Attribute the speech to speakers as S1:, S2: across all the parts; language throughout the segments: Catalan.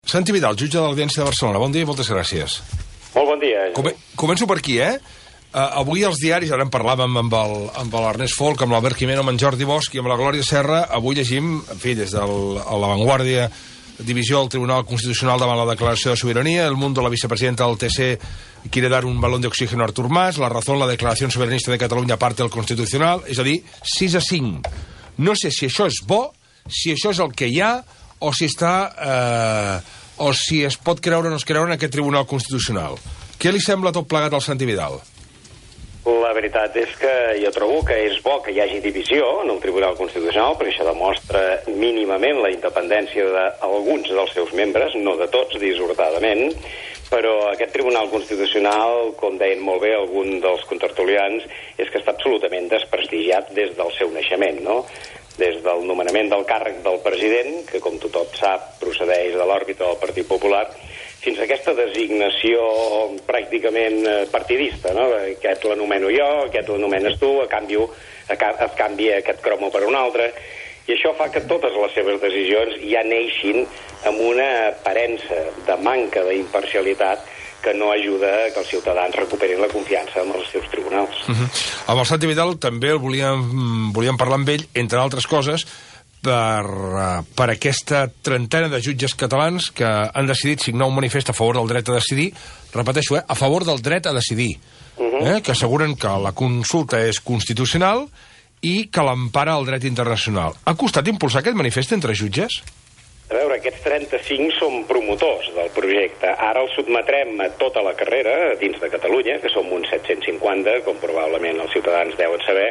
S1: Santi Vidal, jutge de l'Audiència de Barcelona. Bon dia i moltes gràcies.
S2: Molt bon dia.
S1: Començo per aquí, avui els diaris, ara en parlàvem amb l'Ernest Folk, amb l'Albert Quimeno, amb en Jordi Bosch i amb la Glòria Serra. Avui llegim, en fi, des de La Vanguardia, divisió del Tribunal Constitucional davant la declaració de sobirania, El Mundo, la vicepresidenta del TC quiere dar un balón de oxígeno a Artur Mas, La Razón, la declaración soberanista de Catalunya parte del Constitucional, és a dir, 6-5. No sé si això és bo, si això és el que hi ha, o si o si es pot creure o no es creure en aquest Tribunal Constitucional. Què li sembla tot plegat al Santi Vidal?
S2: La veritat és que jo trobo que és bo que hi hagi divisió en el Tribunal Constitucional, perquè això demostra mínimament la independència d'alguns dels seus membres, no de tots, dissortadament, però aquest Tribunal Constitucional, com deien molt bé alguns dels contertulians, és que està absolutament desprestigiat des del seu naixement, no? Des del nomenament del càrrec del president, que com tothom sap procedeix de l'òrbita del Partit Popular, fins a aquesta designació pràcticament partidista, no? Aquest l'anomeno jo, aquest l'anomenes tu, a canvi es canvia aquest cromo per un altre, i això fa que totes les seves decisions ja neixin amb una aparença de manca d'imparcialitat que no ajuda que els ciutadans recuperin la confiança en els seus tribunals.
S1: Amb el Santi Vidal també el volíem parlar amb ell, entre altres coses, per aquesta trentena de jutges catalans que han decidit signar un manifest a favor del dret a decidir, repeteixo, a favor del dret a decidir, que asseguren que la consulta és constitucional i que l'empara el dret internacional. Ha costat impulsar aquest manifest entre jutges?
S2: A veure, aquests 35 són promotors del projecte. Ara el sotmetrem a tota la carrera dins de Catalunya, que som uns 750, com probablement els ciutadans deuen saber,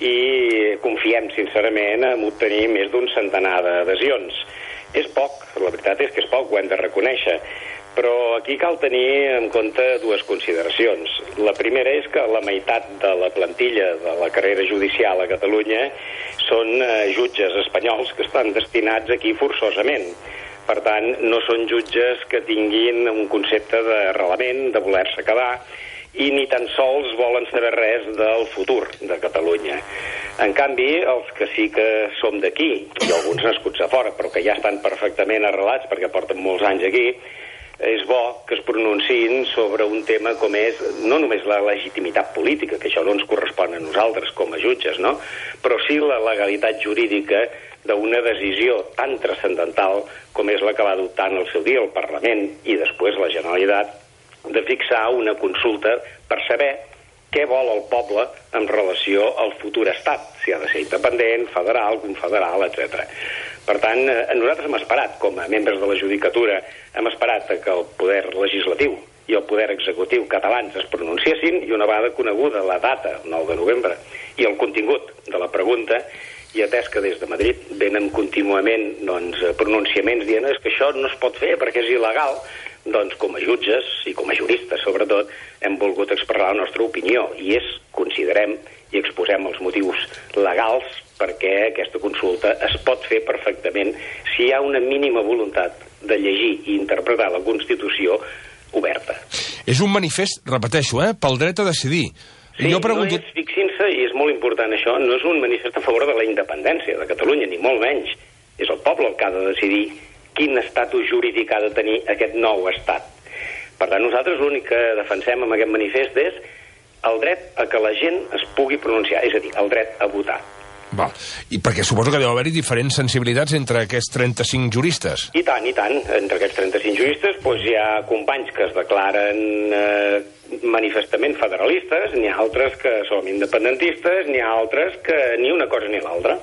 S2: i confiem sincerament en obtenir més d'un centenar d'adhesions. És poc, la veritat és que és poc, ho hem de reconèixer. Però aquí cal tenir en compte dues consideracions. La primera és que la meitat de la plantilla de la carrera judicial a Catalunya són jutges espanyols que estan destinats aquí forçosament. Per tant, no són jutges que tinguin un concepte d'arrelament, de voler-se quedar, i ni tan sols volen saber res del futur de Catalunya. En canvi, els que sí que som d'aquí, i alguns nascuts a fora, però que ja estan perfectament arrelats perquè porten molts anys aquí, és bo que es pronunciïn sobre un tema com és no només la legitimitat política, que això no ens correspon a nosaltres com a jutges, no? Però sí la legalitat jurídica d'una decisió tan transcendental com és la que va adoptar en el seu dia el Parlament i després la Generalitat de fixar una consulta per saber què vol el poble en relació al futur estat, si ha de ser independent, federal, confederal, etc. Per tant, nosaltres hem esperat, com a membres de la judicatura, hem esperat que el poder legislatiu i el poder executiu catalans es pronunciessin, i una vegada coneguda la data, el 9 de novembre, i el contingut de la pregunta, i atès que des de Madrid venen contínuament pronunciaments dient que això no es pot fer perquè és il·legal, doncs com a jutges i com a juristes sobretot hem volgut expressar la nostra opinió i considerem i exposem els motius legals perquè aquesta consulta es pot fer perfectament si hi ha una mínima voluntat de llegir i interpretar la Constitució oberta.
S1: És un manifest, repeteixo, pel dret a decidir.
S2: Sí, fixin-se, i és molt important això, no és un manifest a favor de la independència de Catalunya, ni molt menys. És el poble el que ha de decidir quin estatus jurídic ha de tenir aquest nou estat. Per tant, nosaltres l'únic que defensem amb aquest manifest és el dret a que la gent es pugui pronunciar, és a dir, el dret a votar.
S1: Val. I perquè suposo que deu haver-hi diferents sensibilitats entre aquests 35 juristes.
S2: I tant, i tant. Entre aquests 35 juristes hi ha companys que es declaren manifestament federalistes, n'hi ha altres que som independentistes, n'hi ha altres que ni una cosa ni l'altra.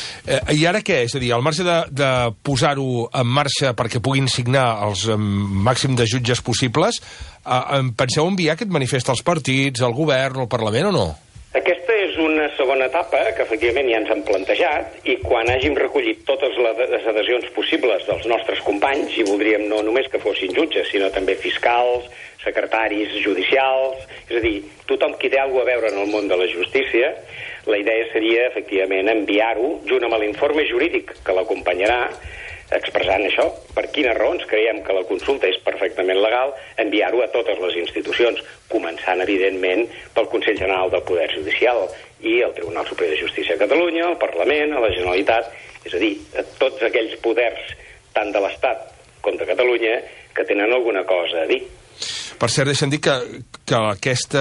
S1: I ara què? És a dir, al marge de posar-ho en marxa perquè puguin signar els màxim de jutges possibles, penseu enviar aquest manifest als partits, al govern, al Parlament o no?
S2: Aquesta és una segona etapa que efectivament ja ens han plantejat i quan hàgim recollit totes les adhesions possibles dels nostres companys, i voldríem no només que fossin jutges, sinó també fiscals, secretaris judicials, és a dir, tothom qui té alguna a veure en el món de la justícia, la idea seria efectivament enviar-ho junt amb l'informe jurídic que l'acompanyarà, expressant això, per quines raons creiem que la consulta és perfectament legal, enviar-ho a totes les institucions, començant, evidentment, pel Consell General del Poder Judicial i el Tribunal Superior de Justícia de Catalunya, el Parlament, a la Generalitat, és a dir, a tots aquells poders, tant de l'Estat contra Catalunya que tenen alguna cosa a dir.
S1: Per cert, deixa'm dir que aquest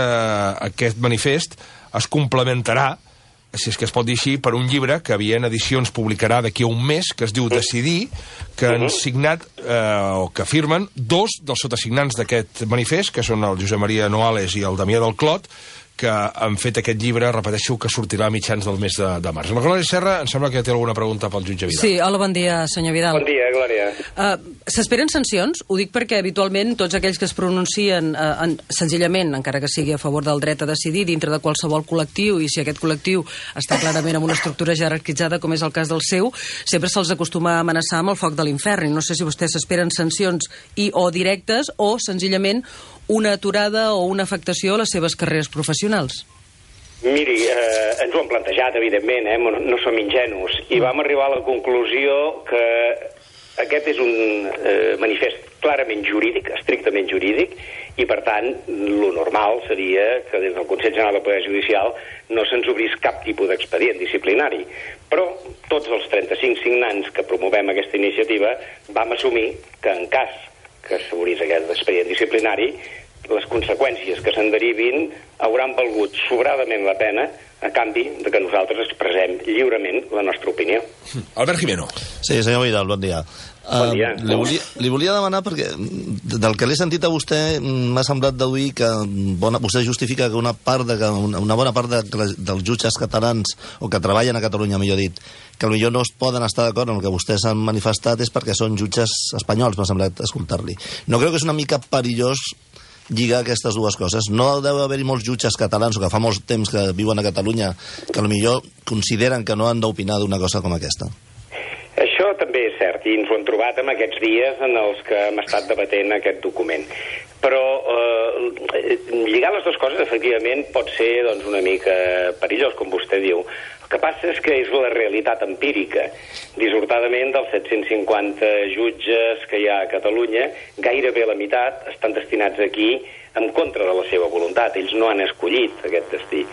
S1: manifest es complementarà, si és que es pot dir així, per un llibre que Avient Edicions publicarà d'aquí a un mes, que es diu Decidir, que han signat, o que firmen, dos dels sotasignants d'aquest manifest, que són el Josep Maria Noales i el Damià del Clot, que han fet aquest llibre, repeteixo, que sortirà a mitjans del mes de març. La Glòria Serra em sembla que té alguna pregunta pel jutge Vidal.
S3: Sí, hola, bon dia, senyor Vidal.
S2: Bon dia, Glòria.
S3: S'esperen sancions? Ho dic perquè habitualment tots aquells que es pronuncien senzillament, encara que sigui a favor del dret a decidir, dintre de qualsevol col·lectiu, i si aquest col·lectiu està clarament amb una estructura jerarquitzada, com és el cas del seu, sempre se'ls acostuma a amenaçar amb el foc de l'infern. I no sé si vostès s'esperen sancions o directes o senzillament una aturada o una afectació a les seves carreres professionals.
S2: Miri, ens ho hem plantejat, evidentment, no som ingenus, i vam arribar a la conclusió que aquest és un manifest clarament jurídic, estrictament jurídic, i per tant, lo normal seria que des del Consell General del Poder Judicial no se'ns obrís cap tipus d'expedient disciplinari. Però tots els 35 signants que promovem aquesta iniciativa vam assumir que en cas que s'obrís aquest expedient disciplinari, les conseqüències que se'n derivin hauran valgut sobradament la pena a canvi de que nosaltres expressem lliurement la nostra opinió.
S1: Albert Jimeno.
S4: Sí, senyor Vidal, bon dia.
S2: Bon dia.
S4: Li volia demanar, perquè del que l'he sentit a vostè m'ha semblat deduir que vostè justifica que una bona part dels jutges catalans, o que treballen a Catalunya, millor dit, que potser no es poden estar d'acord amb el que vostès han manifestat és perquè són jutges espanyols, m'ha semblat escoltar-li. No creu que és una mica perillós lligar aquestes dues coses? No deu haver-hi molts jutges catalans, o que fa molt temps que viuen a Catalunya, que potser consideren que no han d'opinar d'una cosa com aquesta?
S2: Això també és cert, i ens ho hem trobat en aquests dies en els que hem estat debatent aquest document. Però lligar les dues coses, efectivament, pot ser una mica perillós, com vostè diu. El que passa és que és la realitat empírica. Dissortadament, dels 750 jutges que hi ha a Catalunya, gairebé la meitat estan destinats aquí en contra de la seva voluntat. Ells no han escollit aquest destí.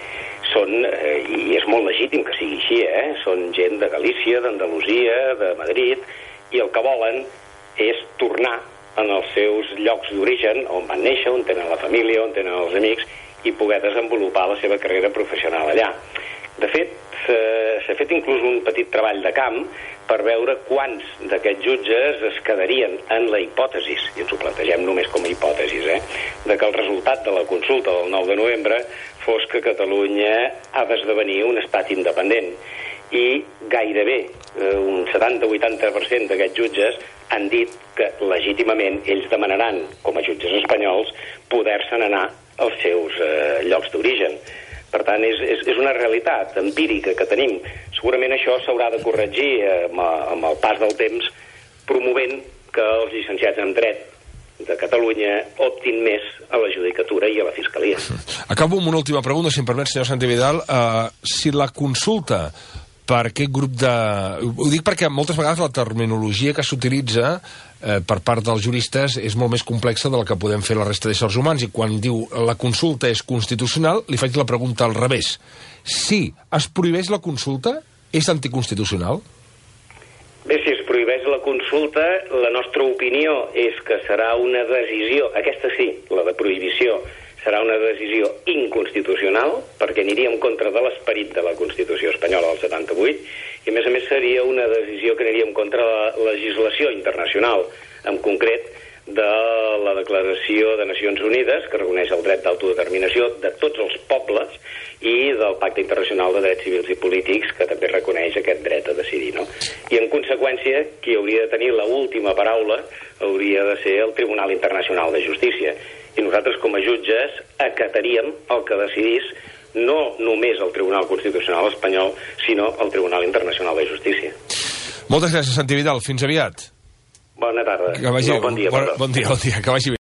S2: I és molt legítim que sigui així, són gent de Galícia, d'Andalusia, de Madrid, i el que volen és tornar en els seus llocs d'origen, on van néixer, on tenen la família, on tenen els amics, i poder desenvolupar la seva carrera professional allà. De fet, s'ha fet inclús un petit treball de camp per veure quants d'aquests jutges es quedarien en la hipòtesi, i ens ho plantegem només com a hipòtesi, de que el resultat de la consulta del 9 de novembre fos que Catalunya ha d'esdevenir un estat independent. I gairebé un 70-80% d'aquests jutges han dit que legítimament ells demanaran, com a jutges espanyols, poder-se'n anar als seus llocs d'origen. Per tant, és una realitat empírica que tenim. Segurament això s'haurà de corregir amb el pas del temps, promovent que els llicenciats en dret de Catalunya optin més a la judicatura i a la fiscalia.
S1: Acabo amb una última pregunta, si em permet, senyor Santi Vidal. Si la consulta per aquest grup de... Ho dic perquè moltes vegades la terminologia que s'utilitza per part dels juristes és molt més complexa del que podem fer la resta d'éssers humans, i quan diu la consulta és constitucional, li faig la pregunta al revés. Si es prohibeix la consulta, és anticonstitucional?
S2: Bé, si es prohibeix la consulta, la nostra opinió és que serà una decisió, aquesta sí, la de prohibició, serà una decisió inconstitucional, perquè aniria en contra de l'esperit de la Constitució espanyola del 78, i a més seria una decisió que aniria en contra de la legislació internacional, en concret de la Declaració de Nacions Unides, que reconeix el dret d'autodeterminació de tots els pobles, i del Pacte Internacional de Drets Civils i Polítics, que també reconeix aquest dret a decidir, no? I en conseqüència, qui hauria de tenir l'última paraula hauria de ser el Tribunal Internacional de Justícia. I nosaltres, com a jutges, acataríem el que decidís no només el Tribunal Constitucional espanyol, sinó el Tribunal Internacional de Justícia.
S1: Moltes gràcies, Santi Vidal. Fins aviat.
S2: Bona tarda.
S1: Bon dia. Que vagi bé.